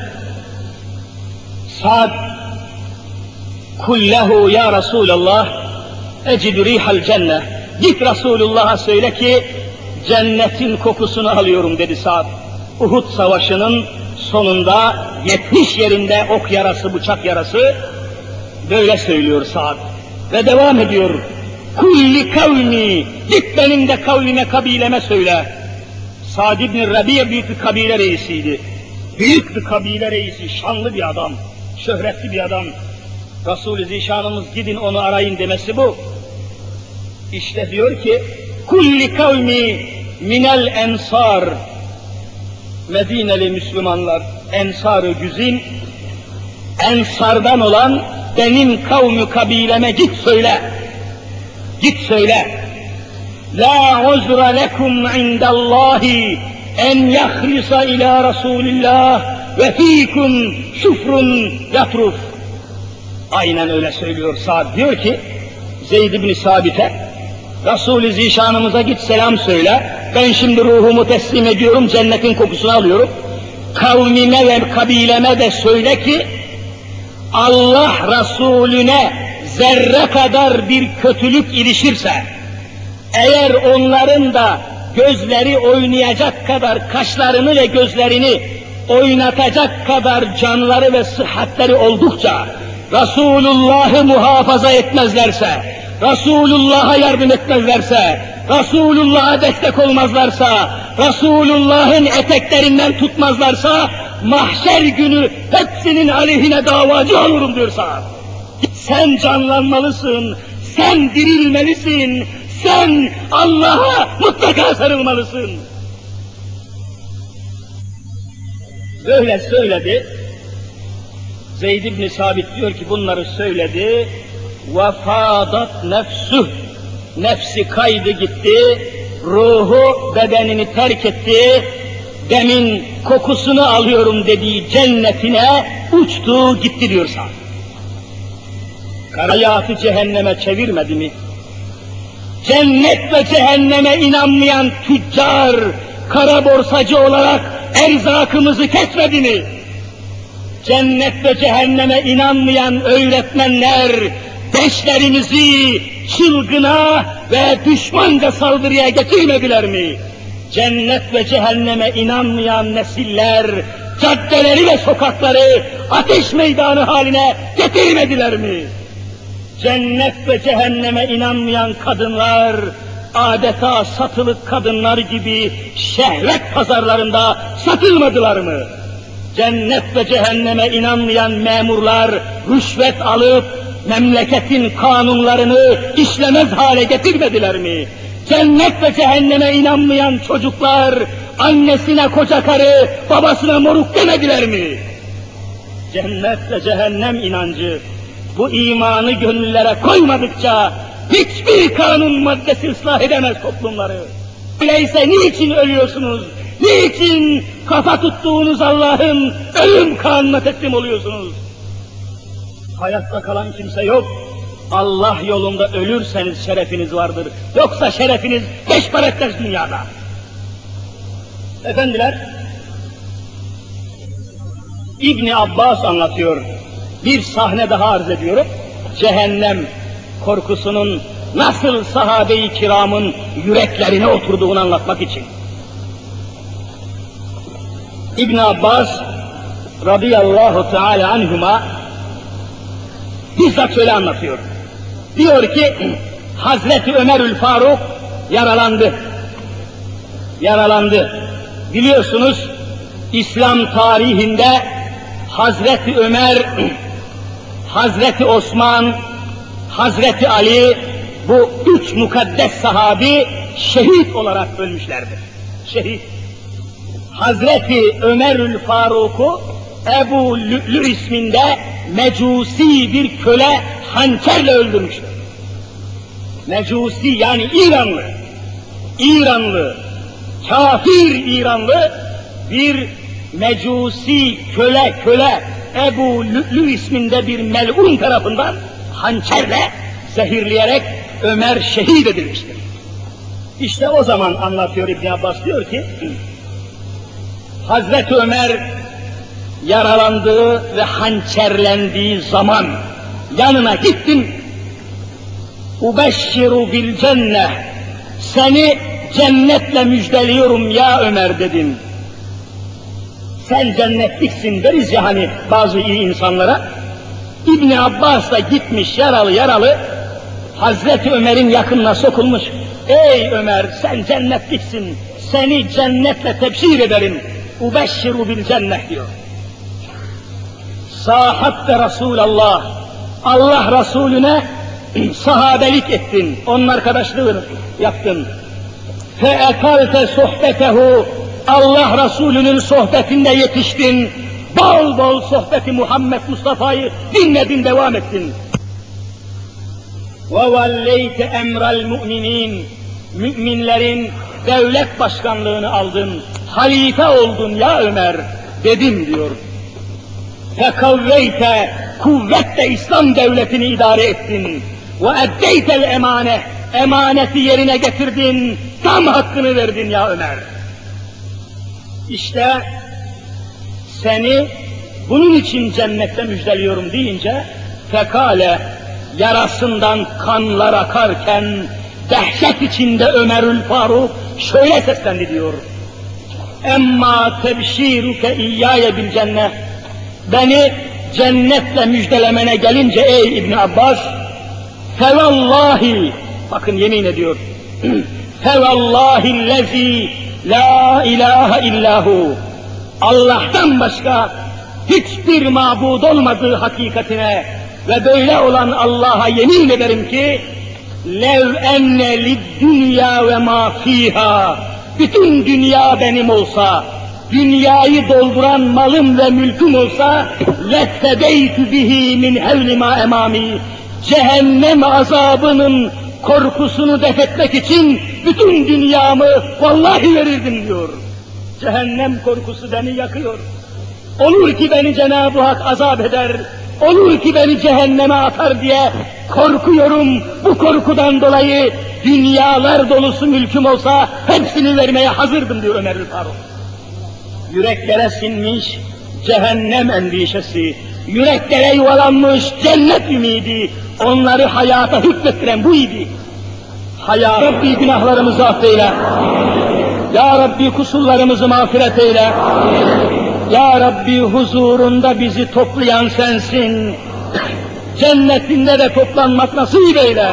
Sa'd kullehu ya Resulallah ecidu rihal cennet. Git Resulullah'a söyle ki cennetin kokusunu alıyorum dedi Sa'd. Uhud Savaşı'nın sonunda 70 yerinde ok yarası, bıçak yarası, böyle söylüyor Sa'd. Ve devam ediyor. Kulli kavmi, git benim de kavmime, kabileme söyle. Sa'd ibn Rabi' büyük bir kabile reisiydi. Büyük bir kabile reisi, şanlı bir adam, şöhretli bir adam. Resul-i Zişanımız gidin onu arayın demesi bu. İşte diyor ki, kulli kavmi minel ensar, Medineli Müslümanlar, ensar-ı güzin, ensardan olan benim kavmi kabileme git söyle. Git söyle. La uzra lekum indallahi en yahlisa ila Resulillah ve fikum şufrun yatruf. Aynen öyle söylüyor Sa'd. Diyor ki Zeyd ibn Sabit'e, Resul-i Zişanımıza git selam söyle. Ben şimdi ruhumu teslim ediyorum, cennetin kokusunu alıyorum. Kavmime ve kabileme de söyle ki Allah Resulüne zerre kadar bir kötülük ilişirse, eğer onların da gözleri oynayacak kadar, kaşlarını ve gözlerini oynatacak kadar canları ve sıhhatleri oldukça Resulullah'ı muhafaza etmezlerse, Resulullah'a yardım etmezlerse, Resulullah'a destek olmazlarsa, Resulullah'ın eteklerinden tutmazlarsa, mahşer günü hepsinin aleyhine davacı olurum diyorsa. Sen canlanmalısın, sen dirilmelisin, sen Allah'a mutlaka sarılmalısın. Böyle söyledi. Zeyd ibn Sabit diyor ki bunları söyledi. وَفَاضَتْ نَفْسُهُ, nefsi kaydı gitti, ruhu bedenini terk etti, demin kokusunu alıyorum dediği cennetine uçtu gitti diyorsa. Hayatı cehenneme çevirmedi mi? Cennet ve cehenneme inanmayan tüccar, kara borsacı olarak erzakımızı kesmedi mi? Cennet ve cehenneme inanmayan öğretmenler gençlerimizi çılgına ve düşmanca saldırıya getirmediler mi? Cennet ve cehenneme inanmayan nesiller caddeleri ve sokakları ateş meydanı haline getirmediler mi? Cennet ve cehenneme inanmayan kadınlar adeta satılık kadınlar gibi şehvet pazarlarında satılmadılar mı? Cennet ve cehenneme inanmayan memurlar rüşvet alıp memleketin kanunlarını işlemez hale getirmediler mi? Cennet ve cehenneme inanmayan çocuklar annesine koca karı, babasına moruk demediler mi? Cennet ve cehennem inancı bu imanı gönüllere koymadıkça hiçbir kanun maddesi ıslah edemez toplumları. Öyleyse niçin ölüyorsunuz? Niçin kafa tuttuğunuz Allah'ın ölüm kanuna teslim oluyorsunuz? Hayatta kalan kimse yok. Allah yolunda ölürseniz şerefiniz vardır. Yoksa şerefiniz beş para etmez dünyada. Efendiler, İbni Abbas anlatıyor. Bir sahne daha arz ediyorum. Cehennem korkusunun nasıl sahabe-i kiramın yüreklerine oturduğunu anlatmak için. İbn Abbas radıyallahu teala anhuma bizzat şöyle anlatıyor. Diyor ki Hazreti Ömerül Faruk yaralandı. Biliyorsunuz İslam tarihinde Hazreti Ömer, Hazreti Osman, Hazreti Ali bu üç mukaddes sahabi şehit olarak ölmüşlerdir. Şehit. Hazreti Ömerül Faruk'u Ebu Lü'lü isminde mecusi bir köle hançerle öldürmüştür. Mecusi yani İranlı, kafir İranlı bir mecusi köle Ebu Lü'lü isminde bir melun tarafından hançerle zehirleyerek Ömer şehit edilmiştir. İşte o zaman anlatıyor İbn Abbas, diyor ki Hazreti Ömer yaralandığı ve hançerlendiği zaman yanına gittim. Ubeşşiru bil cenneh, seni cennetle müjdeliyorum ya Ömer dedim. Sen cennetliksin deriz ya hani bazı iyi insanlara. İbn Abbas da gitmiş yaralı Hazreti Ömer'in yakınına sokulmuş. Ey Ömer, sen cennetliksin, seni cennetle tebşir ederim. Ubeşşiru bil cenneh diyor. Sahatte Resulallah, Allah Resulüne sahabelik ettin, onun arkadaşlığını yaptın. Feekalte sohbetehu, Allah Resulü'nün sohbetinde yetiştin, bol bol sohbeti Muhammed Mustafa'yı dinledin, devam ettin. وَوَلَّيْتَ اَمْرَ الْمُؤْمِنِينَ, müminlerin devlet başkanlığını aldın, halife oldun ya Ömer dedim diyor. فَكَوَّيْتَ, kuvvetle İslam devletini idare ettin. وَاَدَّيْتَ الْاَمَانَةِ, emaneti yerine getirdin, tam hakkını verdin ya Ömer. İşte seni bunun için cennette müjdeliyorum deyince fekale, yarasından kanlar akarken dehşet içinde Ömerül Faruk şöyle seslendi diyor. Emma tebşiruke iyyâye bil cennet, beni cennetle müjdelemene gelince ey İbn Abbas, fevallahi, bakın yemin ediyor, fevallahillezî la ilahe illahu, Allah'tan başka hiçbir mabud olmadığı hakikatine ve böyle olan Allah'a yemin ederim ki lev enne lid-dünya ve ma fiha, bütün dünya benim olsa, dünyayı dolduran malım ve mülküm olsa lettedeytü bihi min hevli ma emami, cehennem azabının korkusunu defetmek için bütün dünyamı vallahi verirdim diyor. Cehennem korkusu beni yakıyor. Olur ki beni Cenab-ı Hak azap eder, olur ki beni cehenneme atar diye korkuyorum. Bu korkudan dolayı dünyalar dolusu mülküm olsa hepsini vermeye hazırdım diyor Ömer Faruk. Yüreklere sinmiş cehennem endişesi, yüreklere yuvalanmış cennet ümidi, onları hayata hükmettiren bu idi. Ya Rabbi günahlarımızı affeyle. Ya Rabbi kusurlarımızı mağfiret eyle. Ya Rabbi huzurunda bizi toplayan sensin. Cennetinde de toplanmak nasip eyle.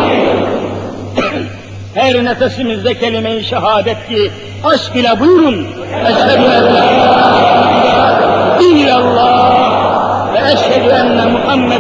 Her nefesimizde kelime-i şehadet ki aşk ile buyurun. Eşhedü en la ilahe illallah ve eşhedü enne Muhammed